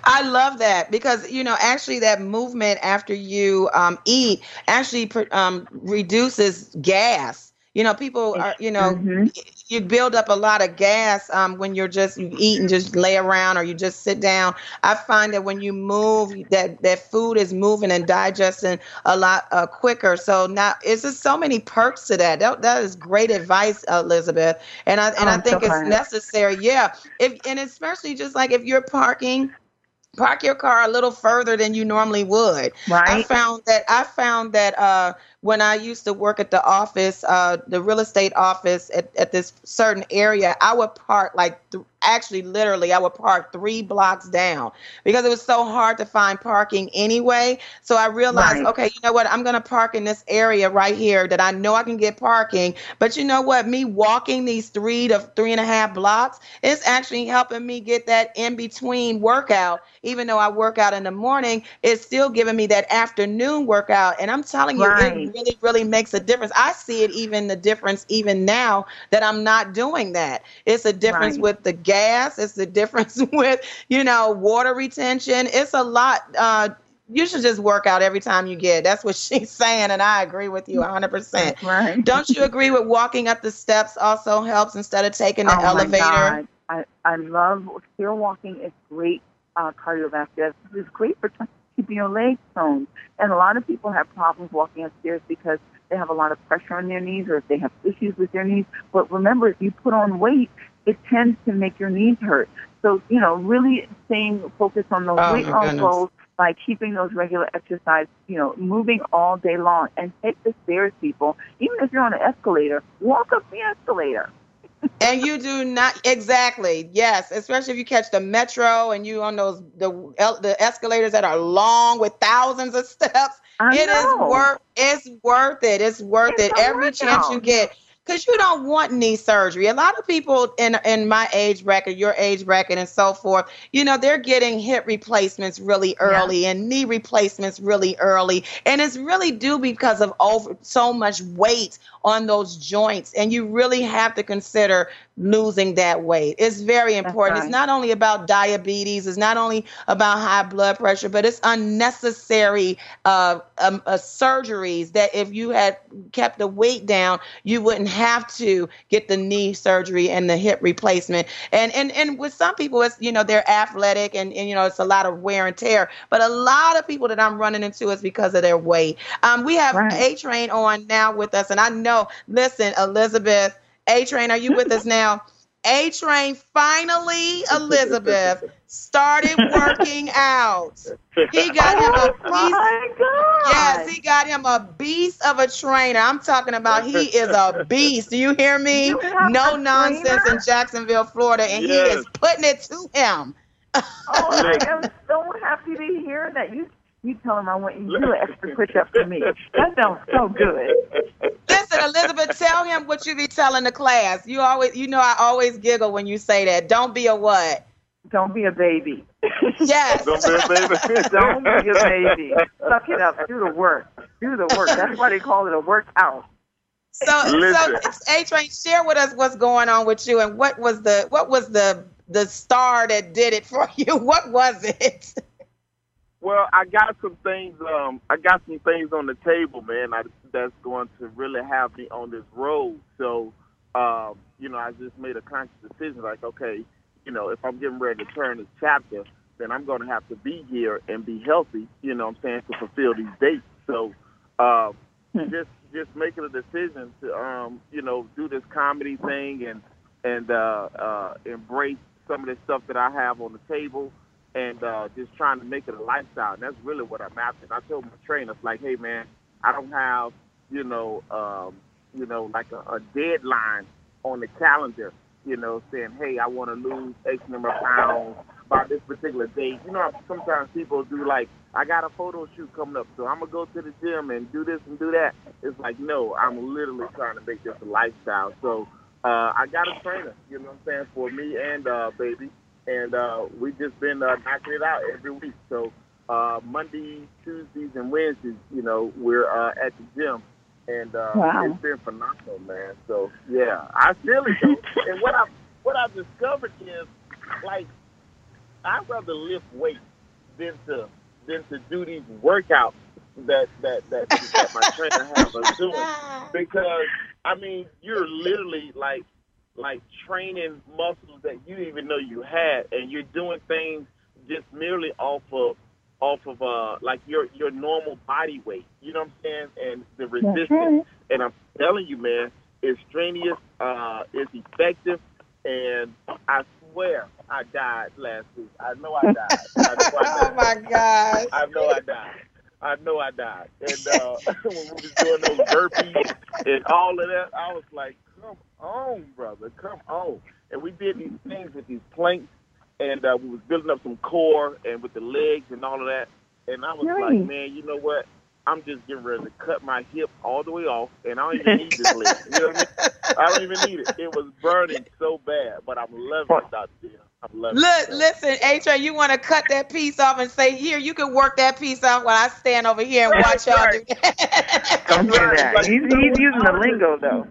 I love that because, you know, actually that movement after you um, eat actually pr- um, reduces gas. You know, people are, you know, Mm-hmm. you build up a lot of gas um, when you're just, you eat and just lay around or you just sit down. I find that when you move, that, that food is moving and digesting a lot uh, quicker. So now it's just so many perks to that. That, that is great advice, Elizabeth. And I, Oh, and I I'm so think it's glad. necessary. Yeah. If, and especially just like if you're parking, park your car a little further than you normally would. I Right? found that I found that uh, when I used to work at the office, uh, the real estate office at, at this certain area, I would park like th- actually literally I would park three blocks down because it was so hard to find parking anyway. So I realized, Right. okay, you know what? I'm going to park in this area right here that I know I can get parking. But you know what? Me walking these three to three and a half blocks, it's actually helping me get that in between workout. Even though I work out in the morning, it's still giving me that afternoon workout. And I'm telling you, it Right. really, really makes a difference. I see it even the difference even now that I'm not doing that. It's a difference Right. with the gas. It's the difference with, you know, water retention. It's a lot. Uh, you should just work out every time you get. That's what she's saying. And I agree with you one hundred percent. That's right. Don't you agree with walking up the steps also helps instead of taking the Oh, elevator? my God. I, I love stair walking. It's great uh, cardiovascular. It's great for t- keeping your legs toned. And a lot of people have problems walking upstairs because they have a lot of pressure on their knees or if they have issues with their knees. But remember, if you put on weight, it tends to make your knees hurt. So, you know, really staying focused on those Oh, weight my loss goodness. goals by keeping those regular exercise, you know, moving all day long. And take the stairs, people. Even if you're on an escalator, walk up the escalator. And you do not exactly, yes, especially if you catch the metro and you on those the el- the escalators that are long with thousands of steps. I It is know. worth it's worth it. It's worth It's it a every chance you workout. get. Because you don't want knee surgery. A lot of people in in my age bracket, your age bracket, and so forth, you know, they're getting hip replacements really early and knee replacements really early. And it's really due because of over so much weight on those joints. And you really have to consider losing that weight. It's very That's important. It's right. not only about diabetes, it's not only about high blood pressure, but it's unnecessary uh, um, uh, surgeries that if you had kept the weight down, you wouldn't have to get the knee surgery and the hip replacement. And and and with some people, it's, you know, they're athletic and, and you know, it's a lot of wear and tear. But a lot of people that I'm running into is because of their weight. Um, we have Right. A-Train on now with us. And I know, listen, Elizabeth, A-Train, are you with us now? A-Train finally, Elizabeth, started working out. He got him Oh, a beast. my God. Yes, he got him a beast of a trainer. I'm talking about he is a beast. Do you hear me? You have No a nonsense trainer? in Jacksonville, Florida, and he Yes. is putting it to him. Oh, I am so happy to hear that. You you tell him I want you to do an extra push-up for me. That sounds so good. Listen, Elizabeth, tell him what you be telling the class. You always, you know, I always giggle when you say that. Don't be a what? Don't be a baby. Yes. Don't be a baby. Don't be a baby. Suck it up. Do the work. Do the work. That's why they call it a workout. So, Listen. so A-Train, share with us what's going on with you and what was the what was the the star that did it for you? What was it? Well, I got some things. Um, I got some things on the table, man. I, that's going to really have me on this road. So, um, you know, I just made a conscious decision. Like, okay, you know, if I'm getting ready to turn this chapter, then I'm going to have to be here and be healthy. You know what I'm saying, to fulfill these dates. So, uh, Hmm. just just making a decision to, um, you know, do this comedy thing and and uh, uh, embrace some of the stuff that I have on the table. And uh, just trying to make it a lifestyle. And that's really what I'm after. And I told my trainers, like, hey, man, I don't have, you know, um, you know, like a, a deadline on the calendar, you know, saying, hey, I want to lose X number of pounds by this particular date. You know, sometimes people do like, I got a photo shoot coming up, so I'm going to go to the gym and do this and do that. It's like, no, I'm literally trying to make this a lifestyle. So uh, I got a trainer, you know what I'm saying, for me and uh, baby. And uh, we've just been uh, knocking it out every week. So uh, Mondays, Tuesdays, and Wednesdays, you know, we're uh, at the gym. And uh, Wow. it's been phenomenal, man. So, yeah, I feel it, though. And what I've, what I've discovered is, like, I'd rather lift weight than to than to do these workouts that that that, that my trainer has us doing. Because I mean, you're literally like like training muscles that you didn't even know you had, and you're doing things just merely off of off of uh like your your normal body weight. You know what I'm saying? And the resistance. Right. And I'm telling you, man, it's strenuous, uh, it's effective, and I swear I died last week. I know I died. I know I died. Oh my gosh. I know I died. I know I died. And uh, when we was doing those burpees and all of that, I was like, come on, brother, come on. And we did these things with these planks, and uh, we was building up some core and with the legs and all of that. And I was nice. like, man, you know what? I'm just getting ready to cut my hip all the way off, and I don't even need this leg. You know what I mean? I don't even need it. It was burning so bad, but I'm loving it, Doctor Dina. I'm loving Look, it. Listen, A-Train, you want to cut that piece off and say, here, you can work that piece off while I stand over here and right, watch y'all right. do that. Don't do that. Like, he's, he's using the lingo, though.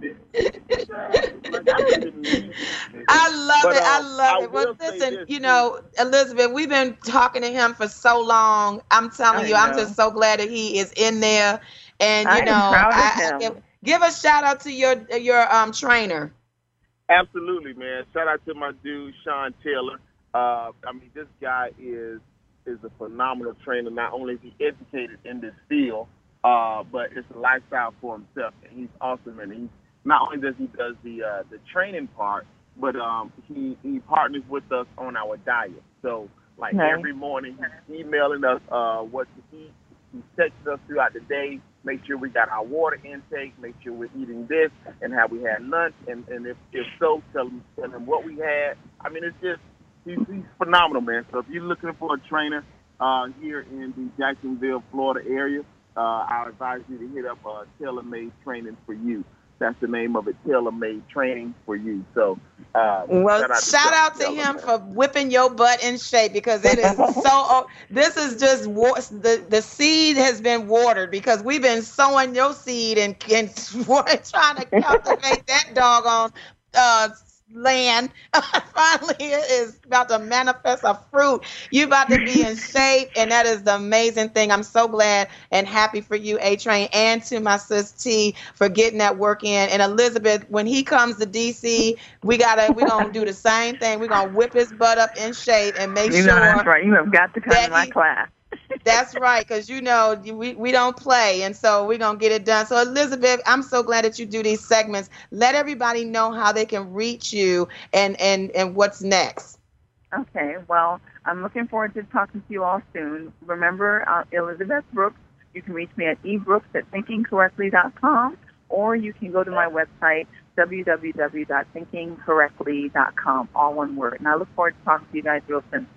I love but, it. um, I love I it. Well, listen, this, you know, Elizabeth, we've been talking to him for so long. I'm telling I you, know. I'm just so glad that he is in there. And, you I am know, proud of I, I him. give, give a shout out to your your um trainer. Absolutely, man. Shout out to my dude, Sean Taylor. Uh, I mean, this guy is is a phenomenal trainer. Not only is he educated in this field, uh, but it's a lifestyle for himself, and he's awesome. And he not only does he does the uh, the training part, but um, he he partners with us on our diet. So, like okay. every morning, he's emailing us uh, what to eat. He's texting us throughout the day. Make sure we got our water intake. Make sure we're eating this and how we had lunch. And, and if, if so, tell him, tell him what we had. I mean, it's just, he's, he's phenomenal, man. So if you're looking for a trainer uh, here in the Jacksonville, Florida area, uh, I advise you to hit up uh, Tailor Made Training for You. That's the name of it, Tailor Made Training for You. So, uh, well, shout out to, shout out to him for whipping your butt in shape, because it is so. This is just the the seed has been watered, because we've been sowing your seed and and trying to cultivate that doggone uh, land. Finally, it is about to manifest a fruit. You're about to be in shape, and that is the amazing thing. I'm so glad and happy for you, A-Train, and to my sis T for getting that work in. And Elizabeth, when he comes to D C, we gotta we're gonna do the same thing. We're gonna whip his butt up in shape and make you sure. know that's right. You have got to come to my he, class. That's right, because, you know, we, we don't play, and so we're going to get it done. So, Elizabeth, I'm so glad that you do these segments. Let everybody know how they can reach you and, and, and what's next. Okay, well, I'm looking forward to talking to you all soon. Remember, uh, Elizabeth Brooks, you can reach me at ebrooks at thinking correctly dot com, or you can go to my website, w w w dot thinking correctly dot com, all one word. And I look forward to talking to you guys real soon.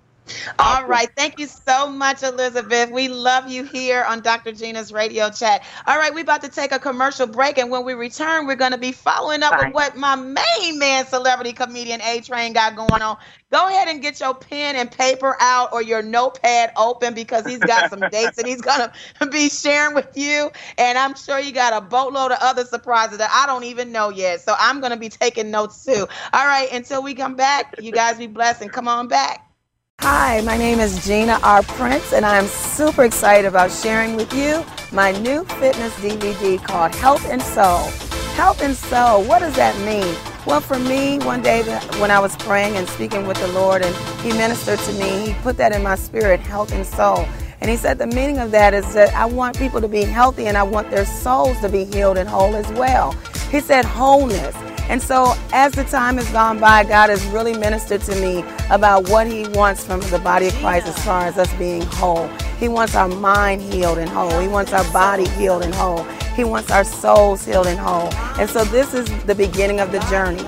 All right. Thank you so much, Elizabeth. We love you here on Doctor Gina's Radio Chat. All right. We're about to take a commercial break. And when we return, we're going to be following up Bye. with what my main man, celebrity comedian A-Train, got going on. Go ahead and get your pen and paper out or your notepad open, because he's got some dates that he's going to be sharing with you. And I'm sure you got a boatload of other surprises that I don't even know yet. So I'm going to be taking notes too. All right. Until we come back, you guys be blessed and come on back. Hi, my name is Gina R. Prince, and I'm super excited about sharing with you my new fitness D V D called Health and Soul. Health and Soul, what does that mean? Well, for me, one day when I was praying and speaking with the Lord, and he ministered to me, he put that in my spirit, health and soul. And he said the meaning of that is that I want people to be healthy, and I want their souls to be healed and whole as well. He said wholeness. And so as the time has gone by, God has really ministered to me about what he wants from the body of Christ as far as us being whole. He wants our mind healed and whole. He wants our body healed and whole. He wants our souls healed and whole. And so this is the beginning of the journey.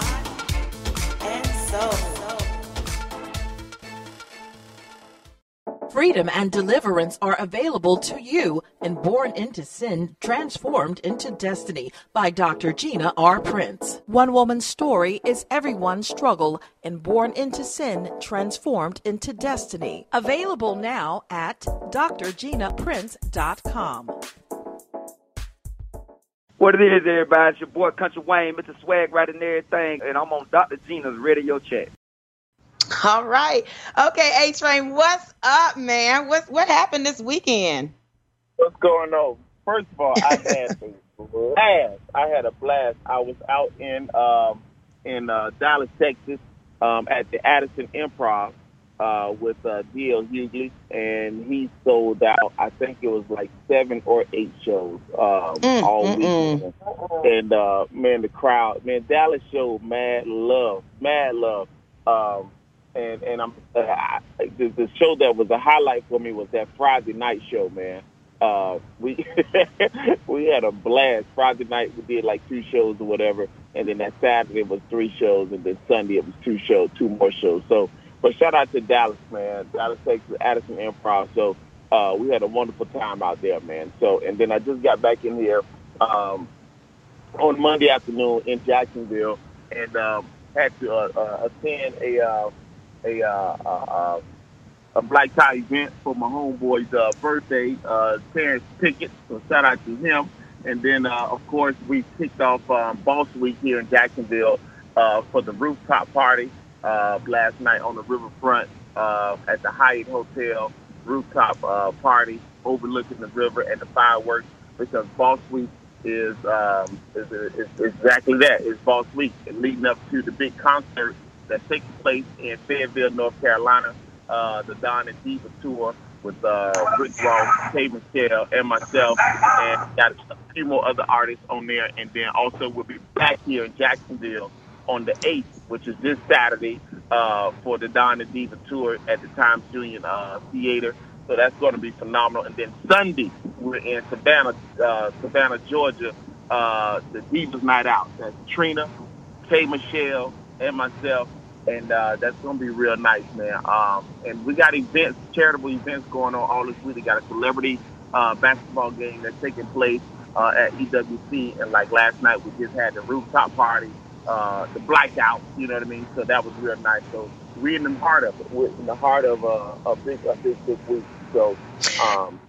And so. Freedom and deliverance are available to you in Born into Sin, Transformed into Destiny by Doctor Gina R. Prince. One woman's story is everyone's struggle in Born into Sin, Transformed into Destiny. Available now at d r gina prince dot com. What it is, everybody, it's your boy Country Wayne, Mister Swag right and everything, and I'm on Doctor Gina's Radio Chat. All right. Okay, A-Train, what's up, man? What's what happened this weekend? What's going on? First of all, I had a blast. I had a blast. I was out in um, in uh, Dallas, Texas, um, at the Addison Improv uh, with uh, D L Hughley, and he sold out. I think it was like seven or eight shows um, Mm, all mm, weekend. And uh, man, the crowd, man, Dallas showed mad love, mad love. Um, and and I'm uh, I, the, the show that was a highlight for me was that Friday night show, man. Uh, we we had a blast. Friday night we did like two shows or whatever, and then that Saturday was three shows, and then Sunday it was two shows, two more shows. So, but shout out to Dallas, man. Dallas, Texas, Addison Improv. So uh, we had a wonderful time out there, man. So, and then I just got back in here um, on Monday afternoon in Jacksonville, and um, had to uh, uh, attend a uh, a uh, uh, uh, a black tie event for my homeboy's uh, birthday, uh, Terrence Pickett. So shout out to him. And then, uh, of course, we kicked off um, Boss Week here in Jacksonville uh, for the rooftop party uh, last night on the riverfront uh, at the Hyatt Hotel rooftop uh, party overlooking the river and the fireworks, because Boss Week is, um, is, is, is exactly that. It's Boss Week, and leading up to the big concert that's taking place in Fayetteville, North Carolina. Uh, the Don and Diva tour with uh, Rick Ross, Kay Michelle, and myself, and got a few more other artists on there. And then also we'll be back here in Jacksonville on the eighth, which is this Saturday, uh, for the Don and Diva tour at the Times Union uh, Theater. So that's going to be phenomenal. And then Sunday we're in Savannah, uh, Savannah, Georgia, uh, the Divas Night Out. That's Trina, Kay Michelle, and myself. And uh, that's going to be real nice, man. Um, and we got events, charitable events going on all this week. We got a celebrity uh, basketball game that's taking place uh, at E W C. And like last night, we just had the rooftop party, uh, the blackout, you know what I mean? So that was real nice. So we're in the heart of it. We're in the heart of uh, a big, a big, big week. So, um,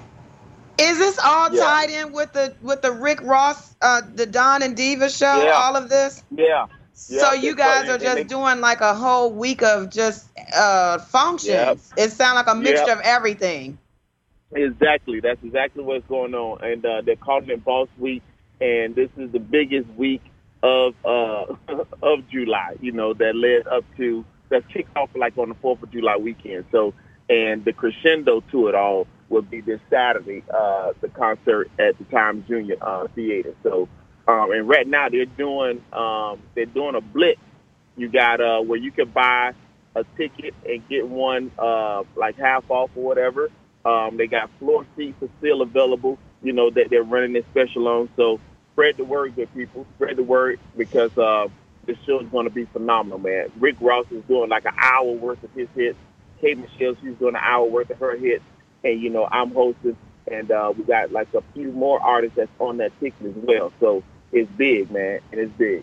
is this all yeah. tied in with the with the Rick Ross, uh, the Don and Diva show? Yeah. All of this? Yeah. So Yep, you guys funny. are just they, doing like a whole week of just uh, functions. Yep. It sounds like a mixture Yep. of everything. Exactly. That's exactly what's going on. And uh, they're calling it Boss Week, and this is the biggest week of uh, of July, you know, that led up to, that kicked off like on the fourth of July weekend. So, and the crescendo to it all will be this Saturday, uh, the concert at the Times Union uh, Theater. So, Um, and right now they're doing um, they're doing a blitz. You got uh, where you can buy a ticket and get one uh, like half off or whatever. Um, they got floor seats are still available. You know that they're running this special on. So spread the word, good people. Spread the word, because uh, this show is going to be phenomenal, man. Rick Ross is doing like an hour worth of his hits. Kay Michelle, she's doing an hour worth of her hits, and you know I'm hosting, and uh, we got like a few more artists that's on that ticket as well. So it's big, man, and it's big.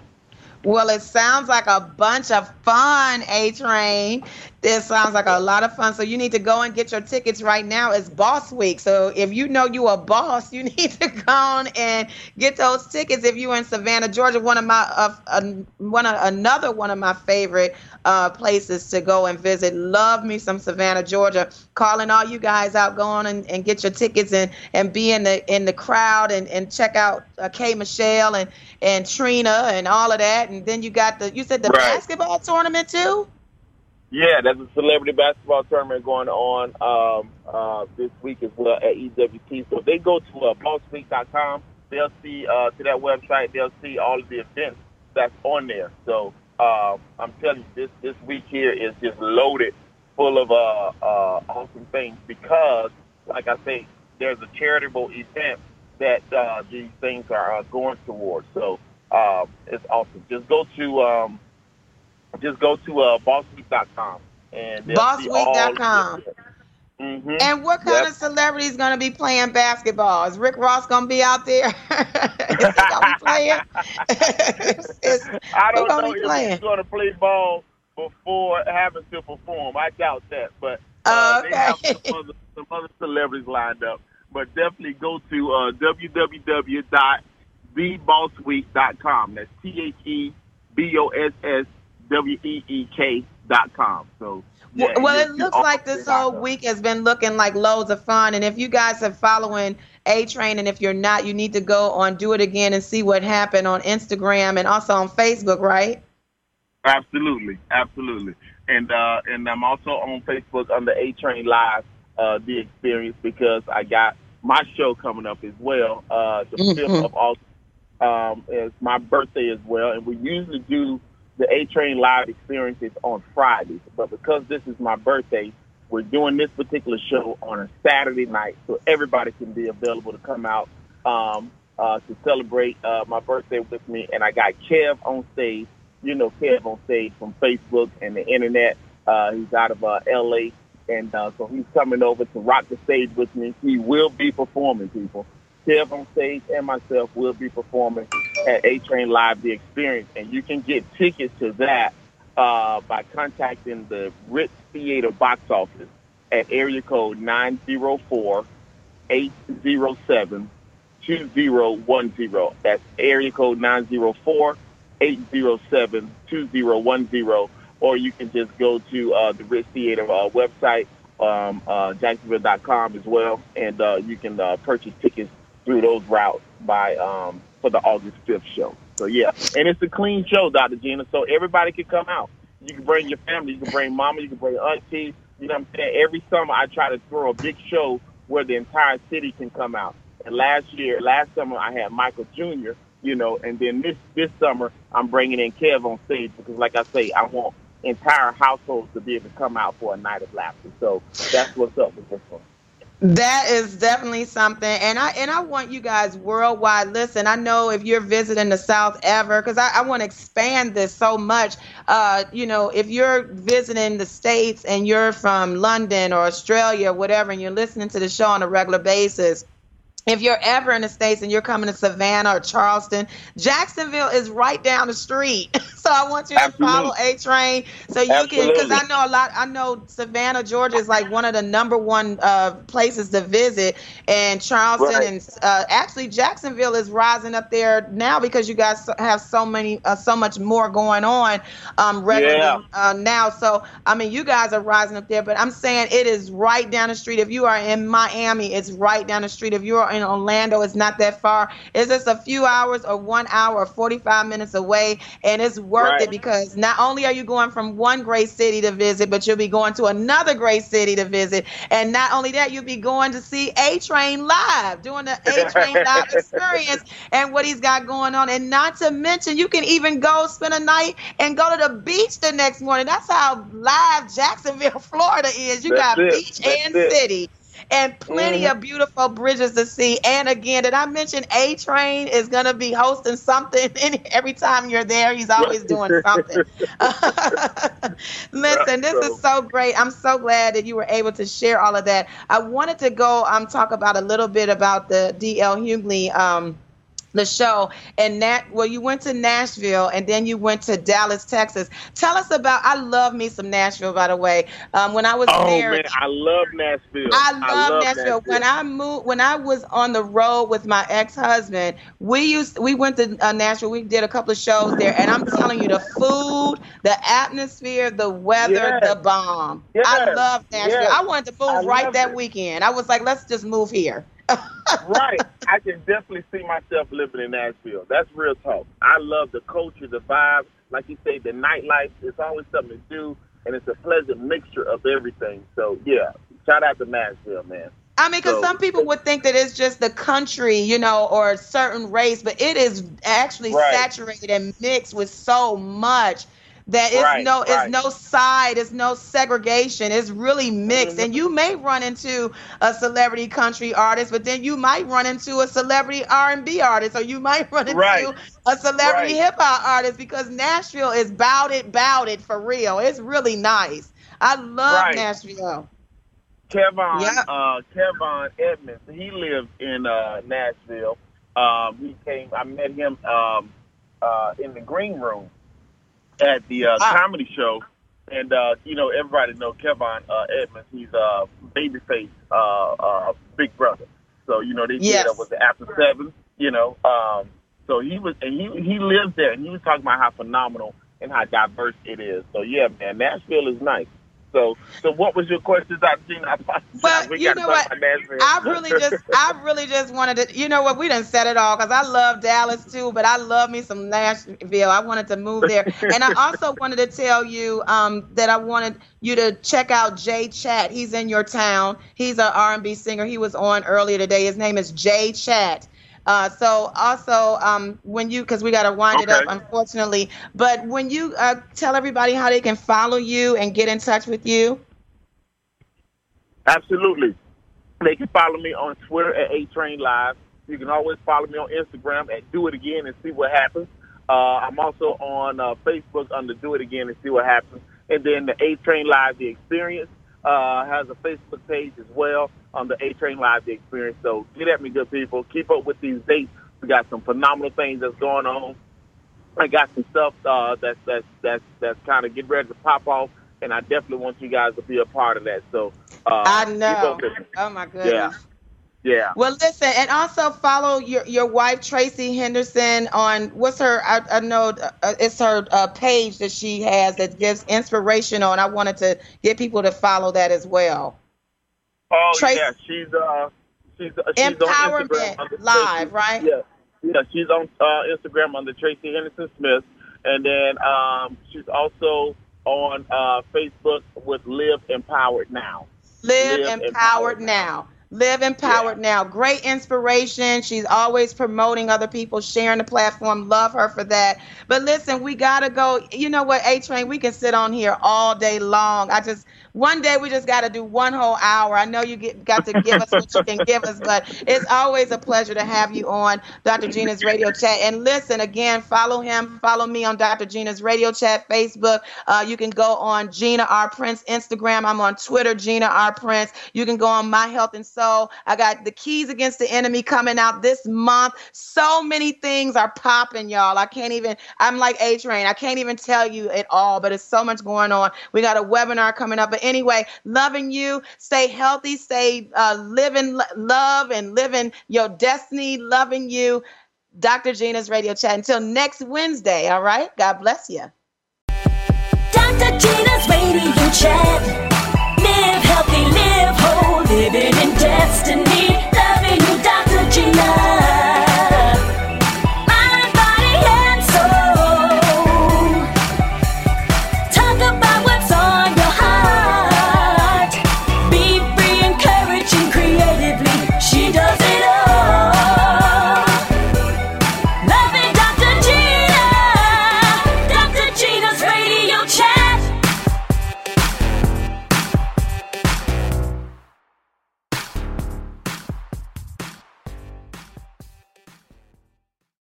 Well, it sounds like a bunch of fun, A-Train. This sounds like a lot of fun. So you need to go and get your tickets right now. It's Boss Week. So if you know you a boss, you need to go on and get those tickets. If you're in Savannah, Georgia, one of my uh, uh, one of, another one of my favorite uh, places to go and visit. Love me some Savannah, Georgia. Calling all you guys out, go on and, and get your tickets and, and be in the in the crowd and, and check out uh, Kay Michelle and, and Trina and all of that. And then you got the, you said the Right. basketball tournament too? Yeah, there's a celebrity basketball tournament going on um, uh, this week as well at E W T. So if they go to uh, boss week dot com, they'll see, uh, to that website, they'll see all of the events that's on there. So uh, I'm telling you, this, this week here is just loaded full of uh, uh, awesome things, because, like I say, there's a charitable event that uh, these things are uh, going towards. So uh, it's awesome. Just go to... Um, Just go to uh, boss week dot com. and boss week dot com. Mm-hmm. And what kind Yep. of celebrity is going to be playing basketball? Is Rick Ross going to be out there? Is he going to be playing? Is, I don't gonna know be if playing? he's going to play ball before having to perform. I doubt that. But uh, Oh, they have okay. some other, some other celebrities lined up. But definitely go to uh, w w w dot the boss week dot com. That's T H E B O S S W E E K dot com. So yeah, well, you, it looks like this whole week has been looking like loads of fun. And if you guys are following A-Train, and if you're not, you need to go on Do It Again and see what happened on Instagram and also on Facebook, right? Absolutely, absolutely. And uh, and I'm also on Facebook under A-Train Live, uh, The Experience, because I got my show coming up as well. Uh, the mm-hmm. fifth of August um, is my birthday as well, and we usually do the A-Train Live Experiences on Fridays. But because this is my birthday, we're doing this particular show on a Saturday night, so everybody can be available to come out um, uh, to celebrate uh, my birthday with me. And I got Kev on stage. You know Kev on stage from Facebook and the internet. Uh, he's out of uh, L A, and uh, so he's coming over to rock the stage with me. He will be performing, people. Kev on stage and myself will be performing at A-Train Live The Experience, and you can get tickets to that uh, by contacting the Ritz Theater box office at area code nine zero four, eight zero seven, two zero one zero. That's area code nine zero four, eight zero seven, two zero one zero, or you can just go to uh, the Ritz Theater uh, website, um, uh, Jacksonville dot com as well, and uh, you can uh, purchase tickets through those routes by um, for the August fifth show. So, yeah, and it's a clean show, Doctor Gina, so everybody can come out. You can bring your family, you can bring mama, you can bring auntie. You know what I'm saying? Every summer I try to throw a big show where the entire city can come out. And last year, last summer, I had Michael Junior, you know, and then this, this summer I'm bringing in Kev on stage because, like I say, I want entire households to be able to come out for a night of laughter. So that's what's up with this one. That is definitely something, and I and I want you guys worldwide. Listen, I know if you're visiting the South ever, because I, I want to expand this so much. Uh, you know, if you're visiting the States and you're from London or Australia or whatever, and you're listening to the show on a regular basis, if you're ever in the States and you're coming to Savannah or Charleston, Jacksonville is right down the street. So I want you to Absolutely. follow A-Train so you Absolutely. can, because I know a lot, I know Savannah, Georgia is like one of the number one uh, places to visit, and Charleston right. and uh, actually Jacksonville is rising up there now because you guys have so many, uh, so much more going on um, regularly yeah. uh, now. So, I mean, you guys are rising up there, but I'm saying it is right down the street. If you are in Miami, it's right down the street. If you are in Orlando, it's not that far. It's just a few hours or one hour or forty-five minutes away, and it's worth right. it because not only are you going from one great city to visit, but you'll be going to another great city to visit, and not only that, you'll be going to see A-Train live, doing the A-Train live experience and what he's got going on, and not to mention you can even go spend a night and go to the beach the next morning. That's how live Jacksonville, Florida is. You That's got it. beach That's and it. city. And plenty mm-hmm. of beautiful bridges to see. And again, did I mention A-Train is going to be hosting something every time you're there? He's always doing something. Listen, this is so great. I'm so glad that you were able to share all of that. I wanted to go um, talk about a little bit about the D L Hughley um the show, and that well you went to Nashville and then you went to Dallas, Texas. Tell us about, I love me some Nashville, by the way. Um, when I was oh, there, man, I love Nashville. I love, I love Nashville. Nashville. When I moved, when I was on the road with my ex-husband, we used we went to uh, Nashville. We did a couple of shows there, and I'm telling you, the food, the atmosphere, the weather, yes. the bomb. Yes. I love Nashville. Yes. I wanted to move I right that it. weekend. I was like, let's just move here. Right. I can definitely see myself living in Nashville. That's real talk. I love the culture, the vibe. Like you say, the nightlife. It's always something to do, and it's a pleasant mixture of everything. So, yeah, shout out to Nashville, man. I mean, because so, some people would think that it's just the country, you know, or a certain race, but it is actually right. saturated and mixed with so much. That it's right, no, right. it's no side, it's no segregation. It's really mixed, mm-hmm. and you may run into a celebrity country artist, but then you might run into a celebrity R and B artist, or you might run into right. a celebrity right. hip hop artist, because Nashville is bout it, bout it for real. It's really nice. I love right. Nashville. Kevon, yep. uh, Kevon Edmonds, he lives in uh, Nashville. Um, he came. I met him um, uh, in the green room at the uh, ah. comedy show, and uh, you know, everybody know Kevon uh, Edmonds. He's a uh, babyface, uh, uh, Big Brother. So you know, they yes. did uh, with the After Seven. You know, um, so he was, and he he lives there, and he was talking about how phenomenal and how diverse it is. So, yeah, man, Nashville is nice. So, so what was your question, Doctor Gina? Well, we you know what? I really just, I really just wanted to, you know what? We done said it all because I love Dallas too, but I love me some Nashville. I wanted to move there, and I also wanted to tell you um, that I wanted you to check out Jay Chat. He's in your town. He's an R and B singer. He was on earlier today. His name is Jay Chat. Uh, so also um, when you, because we got to wind okay. it up, unfortunately, but when you uh, tell everybody how they can follow you and get in touch with you. Absolutely. They can follow me on Twitter at A Train Live. You can always follow me on Instagram at Do It Again and see what happens. Uh, I'm also on uh, Facebook under Do It Again and see what happens. And then the A Train Live, The Experience, uh, has a Facebook page as well on the A Train Live, The Experience. So get at me, good people. Keep up with these dates. We got some phenomenal things that's going on. I got some stuff uh, that's that's that's that's kind of getting ready to pop off, and I definitely want you guys to be a part of that. So uh, I know. Oh my goodness. Yeah. Yeah. Well, listen, and also follow your, your wife, Tracy Henderson, on what's her, I, I know uh, it's her uh, page that she has that gives inspirational, and I wanted to get people to follow that as well. Oh, Tracy, yeah, she's, uh, she's, uh, she's Empowerment on Instagram Live, Tracy, right? Yeah, yeah, she's on uh, Instagram under Tracy Henderson Smith, and then um, she's also on uh, Facebook with Live Empowered Now. Live, Live Empowered, Empowered Now. now. Live Empowered yeah. Now. Great inspiration. She's always promoting other people, sharing the platform. Love her for that. But listen, we got to go. You know what, A-Train, we can sit on here all day long. I just, one day we just got to do one whole hour. I know you get, got to give us what you can give us, but it's always a pleasure to have you on Doctor Gina's Radio Chat. And listen, again, follow him. Follow me on Doctor Gina's Radio Chat, Facebook. Uh, you can go on Gina R. Prince, Instagram. I'm on Twitter, Gina R. Prince. You can go on My Health and Soul. I got the Keys Against the Enemy coming out this month. So many things are popping, y'all. I can't even, I'm like A-Train. I can't even tell you it all, but it's so much going on. We got a webinar coming up. But anyway, loving you. Stay healthy. Stay uh, living love and living your destiny. Loving you. Doctor Gina's Radio Chat. Until next Wednesday. All right. God bless you. Doctor Gina's Radio Chat. Live healthy, live whole, living in destiny.